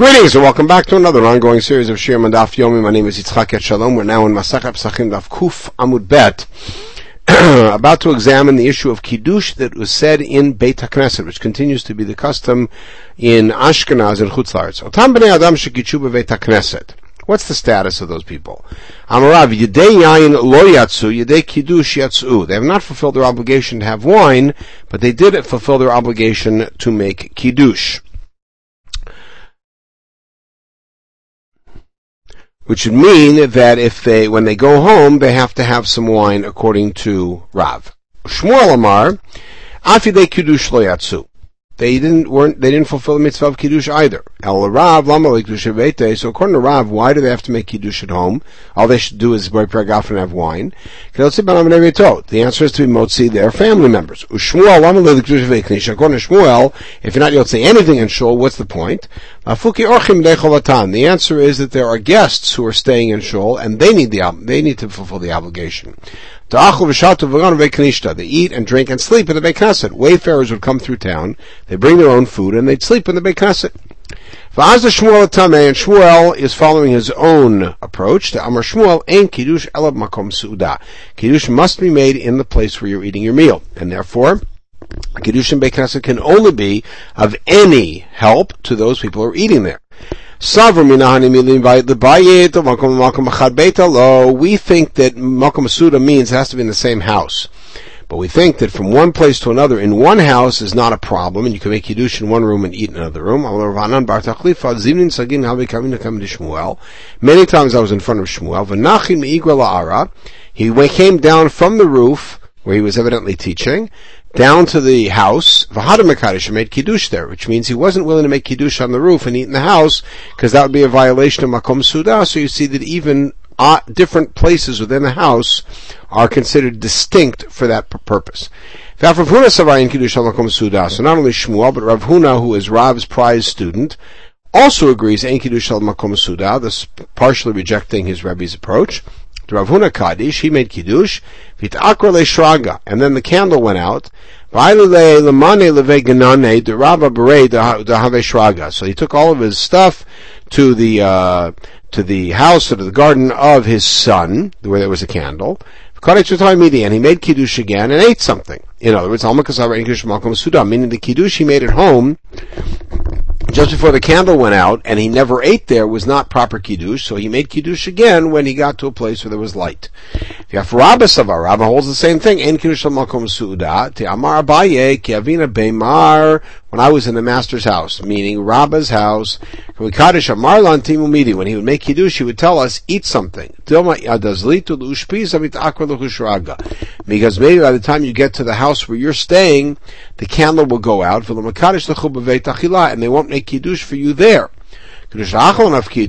Greetings and welcome back to another ongoing series of Shir Daf Yomi. My name is Yitzchak Shalom. We're now in Masachet Pesachim Daf Kuf Amud Bet, about to examine the issue of Kiddush that was said in Beit HaKnesset, which continues to be the custom in Ashkenaz and Chutz La'aretz. Otam bnei Adam shekidushu b'Beit HaKnesset. What's the status of those people? Amarav, Yedei Yain lo yatsu, Yedei Kiddush yatsu. They have not fulfilled their obligation to have wine, but they did fulfill their obligation to make Kiddush. Which would mean that when they go home, they have to have some wine according to Rav. Shmuel Amar, Afidei Kiddush lo yatsu. They didn't fulfill the mitzvah of Kiddush either. El Rav, Lama le Kiddush Beitei. So according to Rav, why do they have to make Kiddush at home? All they should do is break Pragafen and have wine. The answer is to be Motzi their family members. Ushmuel, Lama le Kiddush Beitei. According to Shmuel, if you're not able to say anything in Shul, what's the point? The answer is that there are guests who are staying in Shul, and they need to fulfill the obligation. They eat and drink and sleep in the Beit Knesset. Wayfarers would come through town, they bring their own food, and they'd sleep in the Beit Knesset. And Shmuel is following his own approach. To Amar Shmuel, Ein Kiddush Elab Makom Su'uda. Kiddush must be made in the place where you're eating your meal, and therefore, Kiddush in Beit Knesset can only be of any help to those people who are eating there. We think that Makom Suda means it has to be in the same house. But we think that from one place to another in one house is not a problem, and you can make Kiddush in one room and eat in another room. Many times I was in front of Shmuel. He came down from the roof, where he was evidently teaching, down to the house, and made Kiddush there, which means he wasn't willing to make Kiddush on the roof and eat in the house, because that would be a violation of Makom Suda. So you see that even different places within the house are considered distinct for that purpose. So not only Shmuel, but Rav Huna, who is Rav's prize student, also agrees Ein Kiddush al Makom Suda, thus partially rejecting his Rebbe's approach. Rav Huna Kaddish, he made Kiddush, Vit'akra le'shraga, and then the candle went out, so he took all of his stuff to the house or to the garden of his son, where there was a candle, and he made Kiddush again and ate something. In other words, meaning the Kiddush he made at home just before the candle went out, and he never ate there, was not proper Kiddush, so he made Kiddush again when he got to a place where there was light. If you have Rabba Savar, Rabba holds the same thing, En Kiddush al Makom Su'uda, Te Amar Abaye, Ki Avina Beimar, when I was in the master's house, meaning Rabba's house, when he would make Kiddush, he would tell us, eat something. Because maybe by the time you get to the house where you're staying, the candle will go out, and they won't make Kiddush for you there. And you can't be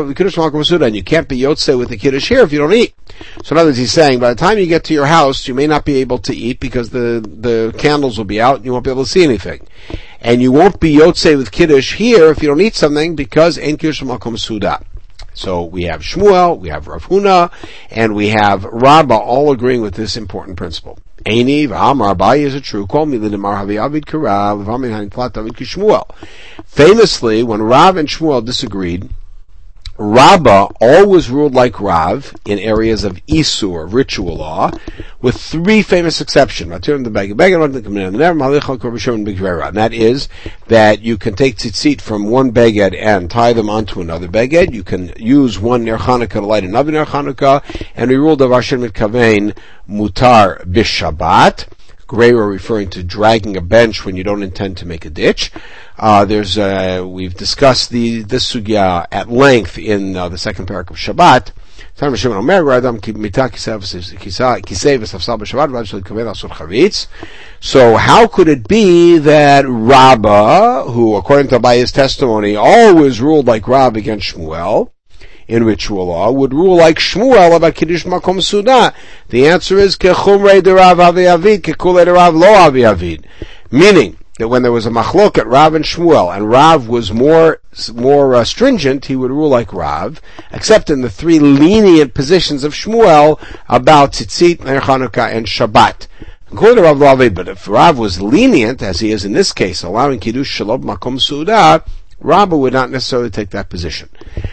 Yotze with the Kiddush here if you don't eat. So in other words, he's saying, by the time you get to your house, you may not be able to eat because the candles will be out and you won't be able to see anything. And you won't be Yotze with Kiddush here if you don't eat something because Ein Kiddush Makom Suda. So we have Shmuel, we have Rav Huna, and we have Rabbah all agreeing with this important principle. Eini v'amar Abaye, is it true? Call me l'demar havi avid karav v'amin hanin tlat avid k'Shmuel. Famously, when Rav and Shmuel disagreed, Rabbah always ruled like Rav in areas of Isur, ritual law, with three famous exceptions. And that is, that you can take tzitzit from one beged and tie them onto another beged. You can use one Ner Chanukah to light another Ner Chanukah, and we ruled of Asher Mitkavein Mutar Bishabat. Greira referring to dragging a bench when you don't intend to make a ditch. We've discussed this sugya at length in the second parak of Shabbat. So how could it be that Rabbah, who according to Abaye's testimony always ruled like Rav against Shmuel in ritual law, would rule like Shmuel about Kiddush Makom Suda? The answer is Kechumrei derav avi avid, Kekulei derav lo avi avid. Meaning that when there was a machlok at Rav and Shmuel, and Rav was more stringent, he would rule like Rav, except in the three lenient positions of Shmuel about tzitzit, Ner Chanukah, and Shabbat. According to Rav lo avid, but if Rav was lenient, as he is in this case, allowing Kiddush Shalom Makom Suda, Rabbah would not necessarily take that position.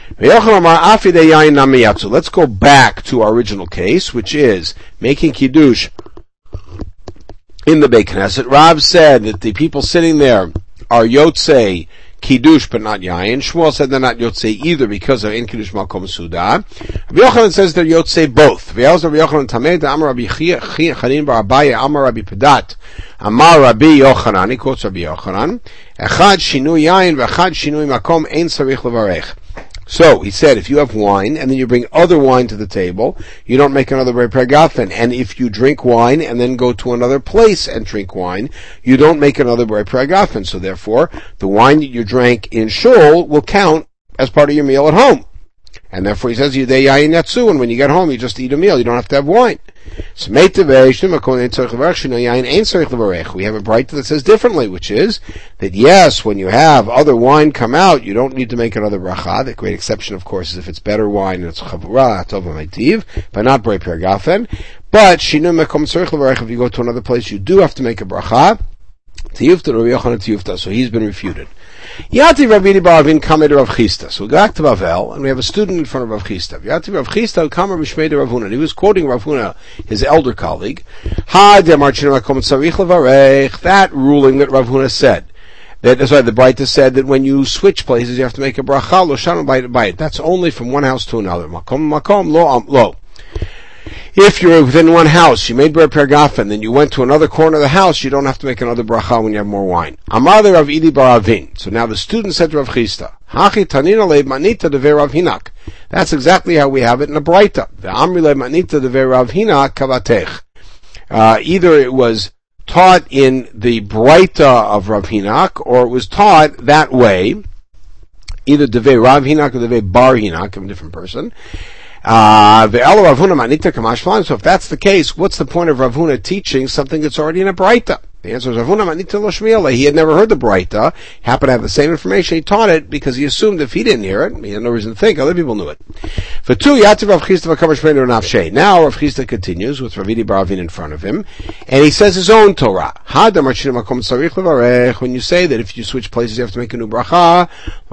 Let's go back to our original case, which is making Kiddush in the Beit Knesset. Rav said that the people sitting there are Yotzei Kiddush but not Yayin. Shmuel said they're not Yotzei either because of In Kiddush Malkom Suda. Rabbi Yochanan says they're Yotzei both. Rabbi Yochanan Tameh, Amar Rabbi Chanin bar Abaye, Amar Rabbi Padat, Amar Rabbi Yochanan, he quotes Rabbi Yochanan, Echad Shinui Yayin, V'echad Shinui Makom, Ein Sarich Levarech. So, he said, if you have wine, and then you bring other wine to the table, you don't make another Brei Pragafen. And if you drink wine, and then go to another place and drink wine, you don't make another Brei Pragafen. So therefore, the wine that you drank in Shul will count as part of your meal at home. And therefore he says, Yudei Yayin Yatsu, and when you get home, you just eat a meal, you don't have to have wine. We have a bright that says differently, which is that yes, when you have other wine come out, you don't need to make another bracha. The great exception, of course, is if it's better wine and it's chavura, tova meitiv, but not brei pergafen. But shinu mekom tzarich levarech, if you go to another place, you do have to make a bracha. Tiyufta Rabbi Yochanan tiyufta, so he's been refuted. Yati Rabbi Bar Avin kamed Rav Chisda. So we go back to Bavel, and we have a student in front of Rav Chisda. Yati Rav Chisda kamer b'shmei de Rav Huna. And he was quoting Rav Huna, his elder colleague. Ha demar chinu makom tzarich levarech. That ruling that Rav Huna said. That's why the Braita said that when you switch places, you have to make a bracha. Lo shanu bayit. That's only from one house to another. Makom lo. If you're within one house, you made Brei Pergafen, then you went to another corner of the house, you don't have to make another bracha when you have more wine. Amar le Rav Idi bar Avin. So now the student said to Rav Chisda, Hachi tanina le manita devei Rav Hinak. That's exactly how we have it in the Braita. The Amri le manita devei Rav Hinak kavatech. Either it was taught in the Braita of Rav Hinak, or it was taught that way, either devei Rav Hinak or devei bar Hinak, a different person. So if that's the case, what's the point of Rav Huna teaching something that's already in a Braita? The answer is Rav Huna manita lo shmiele. He had never heard the Braita, happened to have the same information, he taught it because he assumed if he didn't hear it, he had no reason to think, other people knew it. For two, Yativ Rav Chisda v'kamer shmeinu nafshei. Now Rav Chisda continues with Rav Idi bar Avin in front of him, and he says his own Torah. When you say that if you switch places you have to make a new bracha,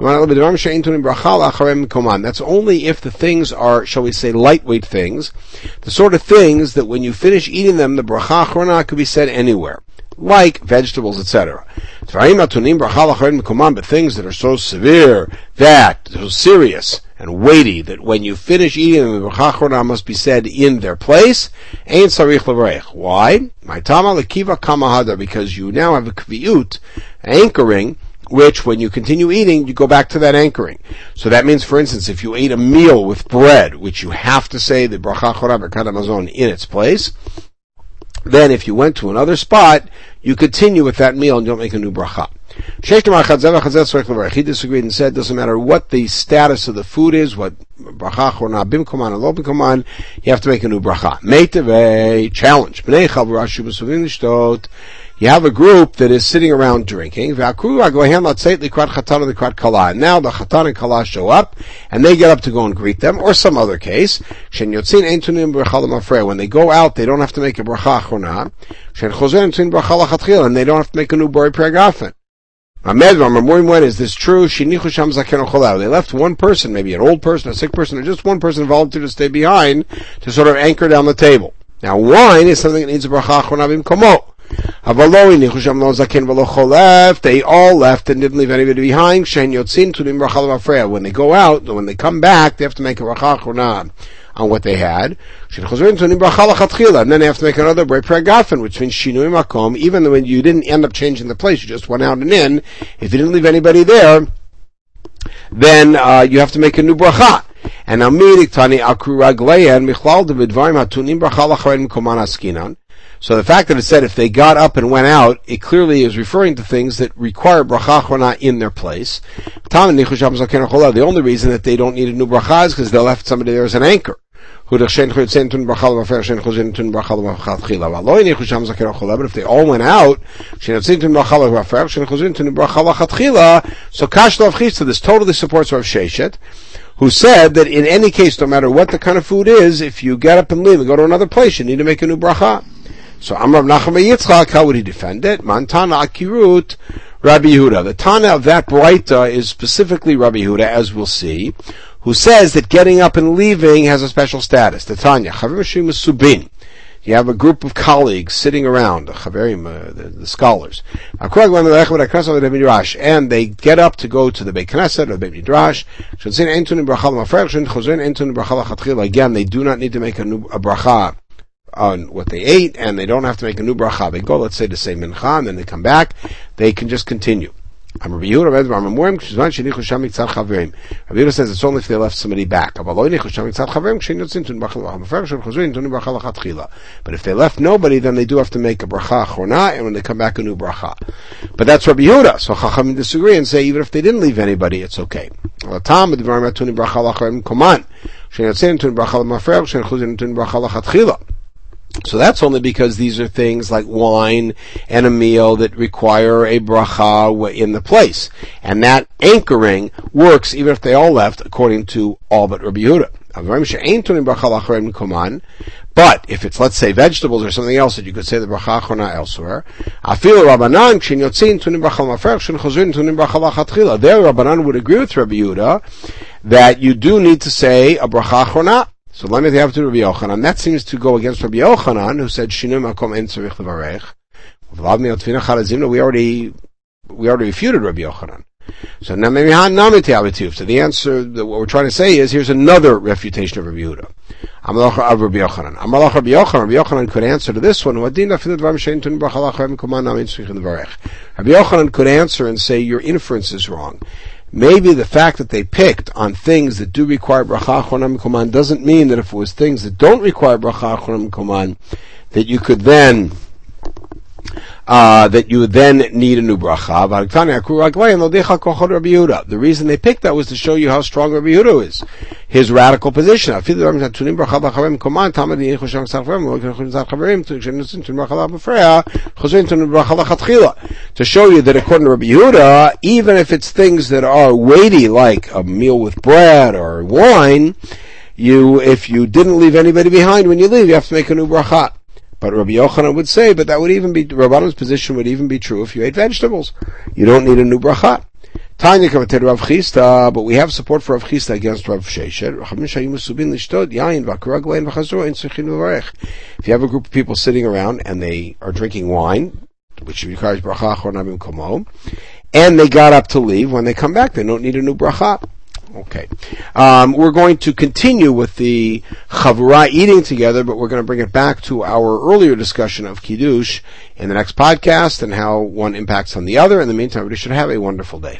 that's only if the things are, shall we say, lightweight things, the sort of things that when you finish eating them, the bracha achrona could be said anywhere, like vegetables, etc. But things that are so severe, so serious and weighty, that when you finish eating them, the bracha achrona must be said in their place, ain't sarich levarech. Why? Because you now have a kviut, anchoring, which when you continue eating, you go back to that anchoring. So that means, for instance, if you ate a meal with bread, which you have to say the bracha achrona b'kat hamazon in its place, then if you went to another spot, you continue with that meal and don't make a new bracha. He disagreed and said, doesn't matter what the status of the food is, what bracha achrona bimkoman or lo bimkoman, you have to make a new bracha. Meitevei, challenge. You have a group that is sitting around drinking. And now the chatan and kala show up, and they get up to go and greet them, or some other case. When they go out, they don't have to make a bracha achrona, and they don't have to make a new Brei Pergafen. Is this true? They left one person, maybe an old person, a sick person, or just one person volunteered to stay behind to sort of anchor down the table. Now wine is something that needs a bracha achrona bimkomo. They all left and didn't leave anybody behind. When they go out, when they come back, they have to make a bracha achrona on what they had. And then they have to make another Brei Pergafen, which means shinui makom, even when you didn't end up changing the place, you just went out and in. If you didn't leave anybody there, then you have to make a new bracha. And now so the fact that it said if they got up and went out, it clearly is referring to things that require bracha achrona in their place. The only reason that they don't need a new bracha is because they left somebody there as an anchor. But if they all went out, so this totally supports Rav Sheshet, who said that in any case, no matter what the kind of food is, if you get up and leave and go to another place, you need to make a new bracha. So Amrav Nachman Yitzchak, how would he defend it? Mantana Akirut, Rabbi Yehuda. The Tana of that Braita is specifically Rabbi Yehuda, as we'll see, who says that getting up and leaving has a special status. The Tanya, Chaverim Shim Subin. You have a group of colleagues sitting around, the scholars, and they get up to go to the Beit Knesset or the Beit Midrash. Again, they do not need to make a bracha on what they ate, and they don't have to make a new bracha. They go, let's say, to say mincha, and then they come back. They can just continue. Rabbi Yehuda says it's only if they left somebody back. But if they left nobody, then they do have to make a bracha achorna, and when they come back, a new bracha. But that's Rabbi Yehuda. So Chachamim disagree and say even if they didn't leave anybody, it's okay. So that's only because these are things like wine and a meal that require a bracha in the place. And that anchoring works even if they all left, according to all but Rabbi Yehuda. But if it's, let's say, vegetables or something else that you could say the bracha achorna elsewhere, there Rabbanan would agree with Rabbi Yehuda that you do need to say a bracha achorna. So let me have to Rabbi Yochanan. That seems to go against Rabbi Yochanan, who said Shinui makom ein tzarich levarech. We already refuted Rabbi Yochanan. So now maybe So the answer, what we're trying to say is, here's another refutation of Rabbi Yehuda. Of Rabbi Yochanan. Rabbi Yochanan could answer to this one. Rabbi Yochanan could answer and say your inference is wrong. Maybe the fact that they picked on things that do require bracha achorna mikoman doesn't mean that if it was things that don't require bracha achorna mikoman, that you could then that you would then need a new bracha. The reason they picked that was to show you how strong Rabbi Yehuda is, his radical position. To show you that according to Rabbi Yehuda, even if it's things that are weighty, like a meal with bread or wine, if you didn't leave anybody behind when you leave, you have to make a new bracha. But Rabbi Yochanan would say, but that would even be, Rabbanan's position would even be true if you ate vegetables. You don't need a new bracha. Tanya Kavated Rav Chisda, but we have support for Rav Chisda against Rav Sheshet. If you have a group of people sitting around and they are drinking wine, which requires bracha achorna b'mkomo, and they got up to leave, when they come back, they don't need a new bracha. Okay. We're going to continue with the Chavurah eating together, but we're going to bring it back to our earlier discussion of Kiddush in the next podcast and how one impacts on the other. In the meantime, everybody should have a wonderful day.